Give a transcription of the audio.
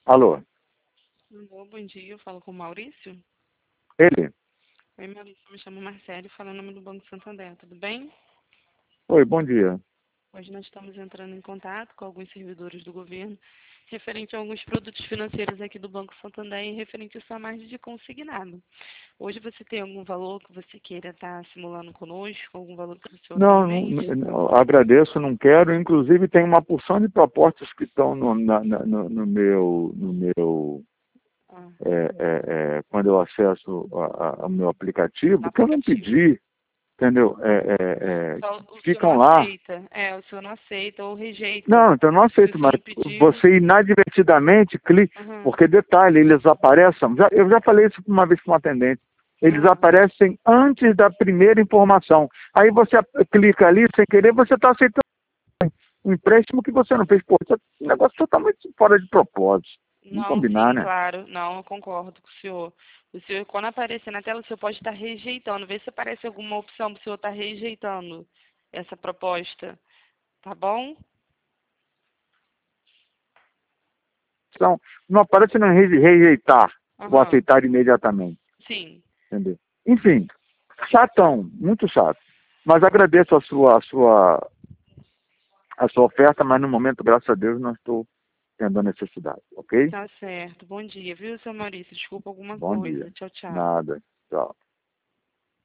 Alô? Alô, bom dia, eu falo com o Maurício. Ele? Oi, Maurício, me chamo Marcelo, falo em nome do Banco Santander, tudo bem? Oi, bom dia. Hoje nós estamos entrando em contato com alguns servidores do governo referente a alguns produtos financeiros aqui do Banco Santander e referente à sua margem de consignado. Hoje você tem algum valor que você queira estar simulando conosco, algum valor que o senhor tem em Não, mente? agradeço, não quero. Inclusive tem uma porção de propostas que estão no meu Ah, quando eu acesso ao meu no aplicativo, que eu não aplicativo. pedi, entendeu? Só o senhor não Ficam lá. aceita. O senhor não aceita ou rejeita. Não, então eu não Se o aceito, senhor mas não pediu. você inadvertidamente clica, Aham, porque detalhe, eles aparecem, eu já falei isso uma vez com um atendente, eles aham. aparecem antes da primeira informação. Aí você clica ali sem querer, você está aceitando um empréstimo que você não fez. Pô, isso é um negócio totalmente fora de propósito. Vamos Não, combinar, sim, né? claro. Não, eu concordo com o senhor. O senhor, quando aparecer na tela, o senhor pode estar rejeitando. Vê se aparece alguma opção para o senhor estar rejeitando essa proposta. Tá bom? Então, não aparece não rejeitar ou Aham. aceitar imediatamente, Sim. entendeu? Enfim, chatão, muito chato. Mas agradeço a sua oferta, mas no momento, graças a Deus, não estou tendo a necessidade, ok? Tá certo. Bom dia, viu, seu Maurício? Desculpa alguma Bom dia. coisa. Tchau, tchau. Nada. Tchau.